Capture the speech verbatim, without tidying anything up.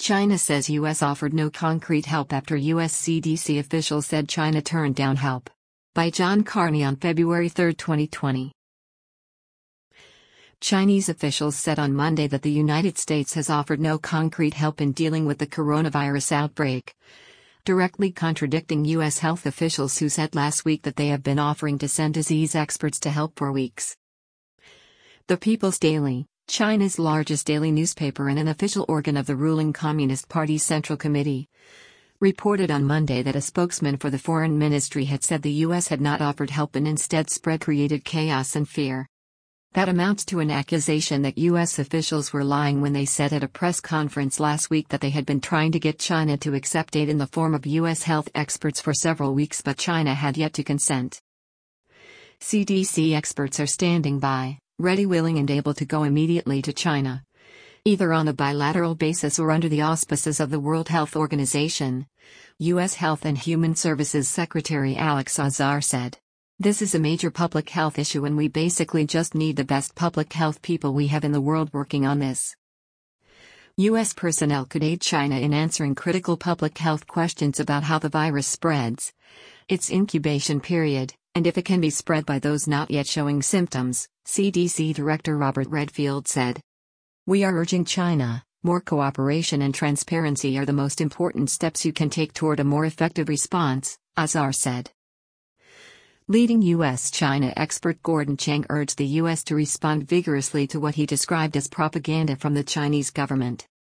China says U S offered no concrete help after U S C D C officials said China turned down help. By John Carney on February third, twenty twenty. Chinese officials said on Monday that the United States has offered no concrete help in dealing with the coronavirus outbreak, directly contradicting U S health officials who said last week that they have been offering to send disease experts to help for weeks. The People's Daily, China's largest daily newspaper and an official organ of the ruling Communist Party's Central Committee, reported on Monday that a spokesman for the Foreign Ministry had said the U S had not offered help and instead spread created chaos and fear. That amounts to an accusation that U S officials were lying when they said at a press conference last week that they had been trying to get China to accept aid in the form of U S health experts for several weeks, but China had yet to consent. C D C experts are standing by, ready, willing and able to go immediately to China, either on a bilateral basis or under the auspices of the World Health Organization, U S Health and Human Services Secretary Alex Azar said. This is a major public health issue and we basically just need the best public health people we have in the world working on this. U S personnel could aid China in answering critical public health questions about how the virus spreads, its incubation period, and if it can be spread by those not yet showing symptoms, C D C Director Robert Redfield said. We are urging China, more cooperation and transparency are the most important steps you can take toward a more effective response, Azar said. Leading U S China expert Gordon Chang urged the U S to respond vigorously to what he described as propaganda from the Chinese government.